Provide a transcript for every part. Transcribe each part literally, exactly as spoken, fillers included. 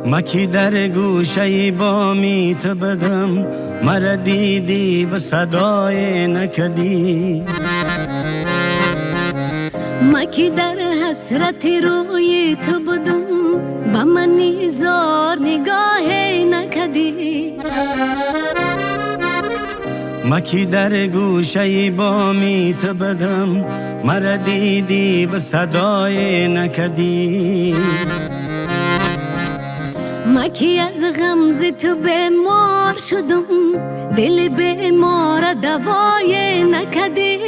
مکی در گوشه بامیت بدم، مرا دیدی و صدای نکدی. مکی در حسرت روی تو بدم، با من زار نگاه نکدی. مکی در گوشه بامیت بدم، مرا دیدی و صدای نکدی. مکی از غمز تو بیمار شدم، دل بیمار دوای نکدی.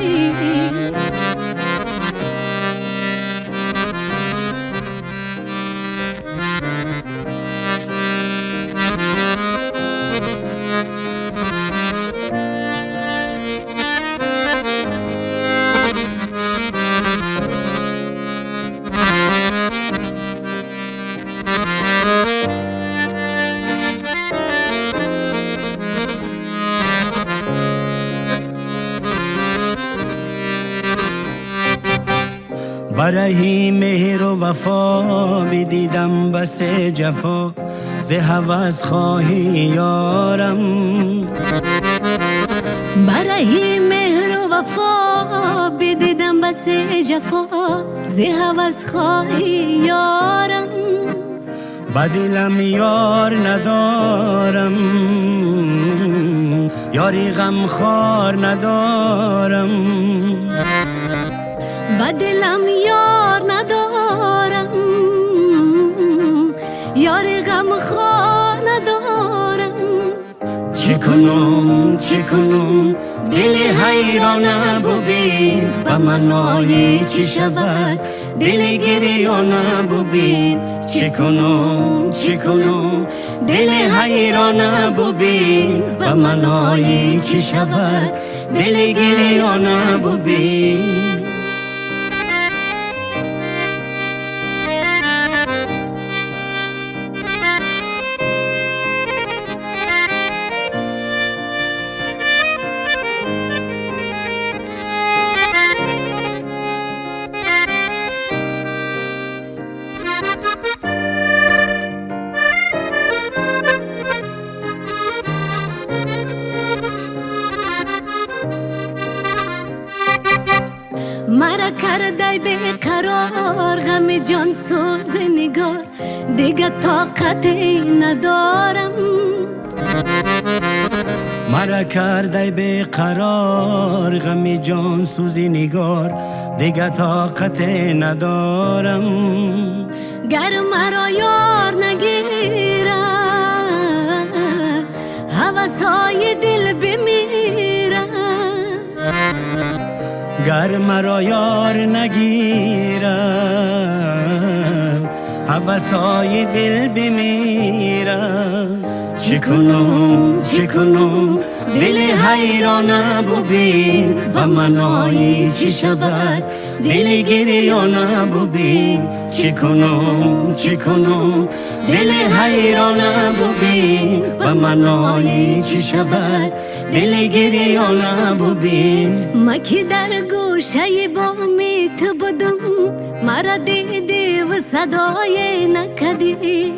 برای مهر و وفا بدیدم بس جفا، ز هوس خواهی یارم. برای مهر و وفا بدیدم بس جفا، ز هوس خواهی یارم. بدلم یار ندارم، یاری غم خار ندارم. بدلم یار ندارم، یار غم خار ندارم. چی کنم چی کنم دل حیرانه ببین، به منای چی شود دل گریانه ببین. چی کنم چی کنم دل حیرانه ببین، به منای چی شود دل گریانه ببین. مرا کرده بیقرار، غم جان سوز نگار، دیگه طاقتی ندارم. مرا کرده بیقرار، غم جان سوز نگار، دیگه طاقت ندارم. گر مرا یار نگیرد، هوسای دل بمیرد. گر مرا یار نگیرد، هوسای دل بمیرد. چی کنم چی کنم دل حیرانه ببین، به منای چی شود دل گریانه ببین. چی کنم چی کنم دل حیرانه ببین، به منای چی شود دل گریانه ببین. مکی در گوشه بامیت بدم، مرا دیدی و صدای نکدی.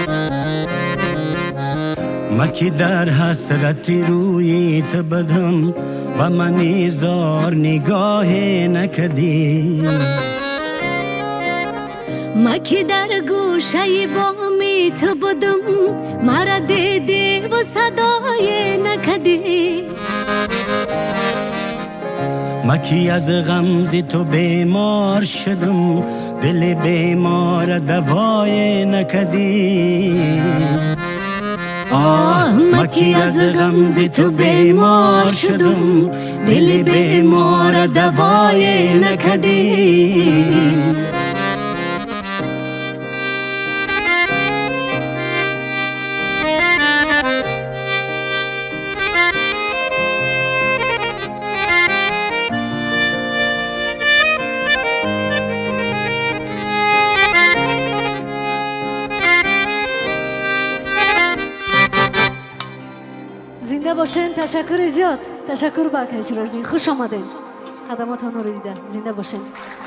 مکی در حسرت رویت بدم، به من زار نگاه نکدی. مکی در گوشه بامیت بدم، مرا دیدی و صدای نکدی. مکی از غمز تو بیمار شدم، دل بیمار دوای نکدی. آه مکی از غمز تو بیمار شدم، دل بیمار دوای نکدی. زنده باشین. تشکر زیاد. تشکر با کسی راجدین. خوش آمدین. خدماتون رو دیده. زنده باشین.